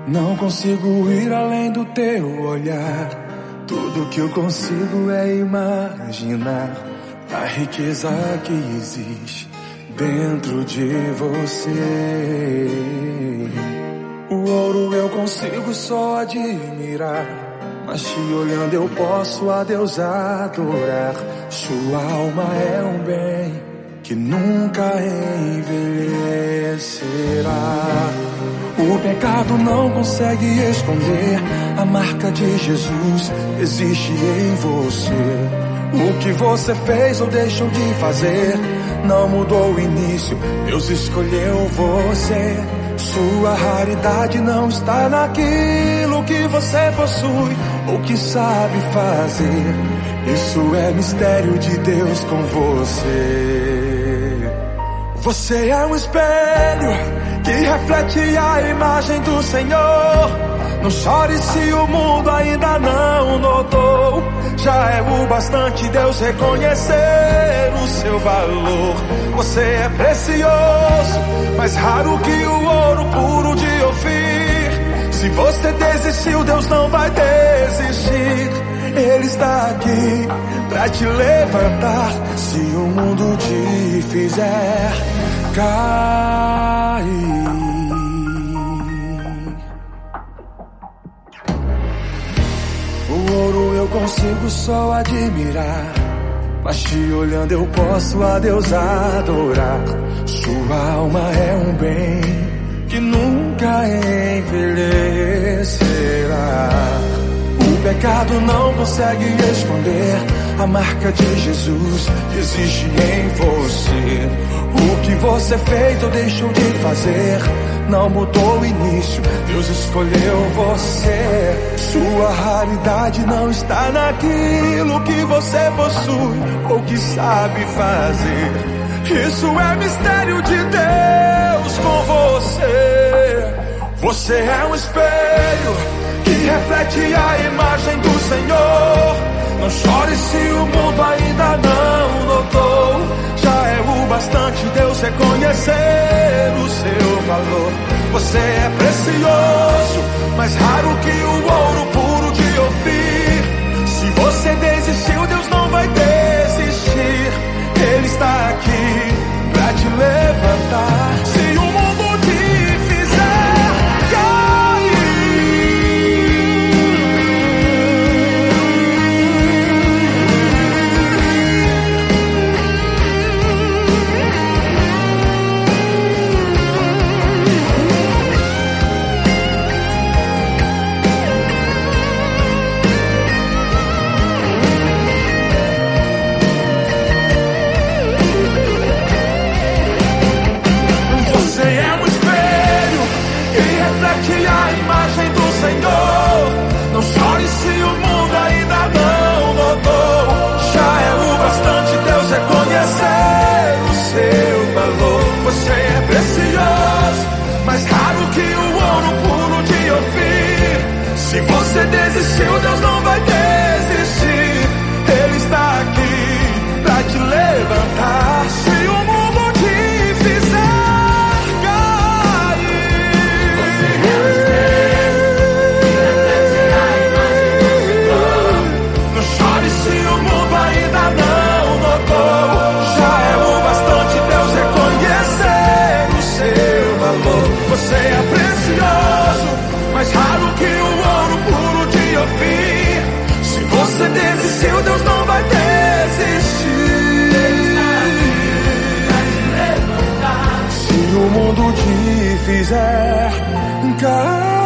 Não consigo ir além do teu olhar. Tudo que eu consigo é imaginar a riqueza que existe dentro de você. O ouro eu consigo só admirar, mas te olhando eu posso a Deus adorar. Sua alma é um bem que nunca envelhecerá. O pecado não consegue esconder a marca de Jesus existe em você. O que você fez ou deixou de fazer não mudou o início, Deus escolheu você. Sua raridade não está naquilo que você possui ou que sabe fazer. Isso é mistério de Deus com você. Você é um espelho que reflete a imagem do Senhor. Não chore se o mundo ainda não notou. Já é o bastante Deus reconhecer o seu valor. Você é precioso, mais raro que o ouro puro de Ofir. Se você desistiu, Deus não vai desistir. Ele está aqui pra te levantar se o mundo te fizer cair. O ouro eu consigo só admirar, mas te olhando eu posso a Deus adorar. Sua alma é um bem que nunca envelhecerá. O pecado não consegue esconder a marca de Jesus que existe em você. O que você fez ou deixou de fazer não mudou o início, Deus escolheu você. Sua raridade não está naquilo que você possui ou que sabe fazer. Isso é mistério de Deus com você. Você é um espelho que reflete a imagem do Senhor. Não chore se o mundo ainda não notou. Já é o bastante Deus reconhecer o seu valor. Você é precioso, mais raro que o ouro puro de Ofir. Se você desistiu, Deus não vai desistir. Ele está aqui pra te levantar. Se o mundo te fizer a imagem do Senhor. Não chore se o mundo ainda não notou. Já é o bastante Deus reconhecer o seu valor. Você é precioso, mais raro que o ouro puro de Ofir. Se você desistiu, Deus não vai desistir. Ele está aqui pra te levantar. Se o mundo te fizer você é precioso, mais raro que o ouro puro de Ofir. Se você desistiu, Deus não vai desistir. Se o mundo te fizer cair.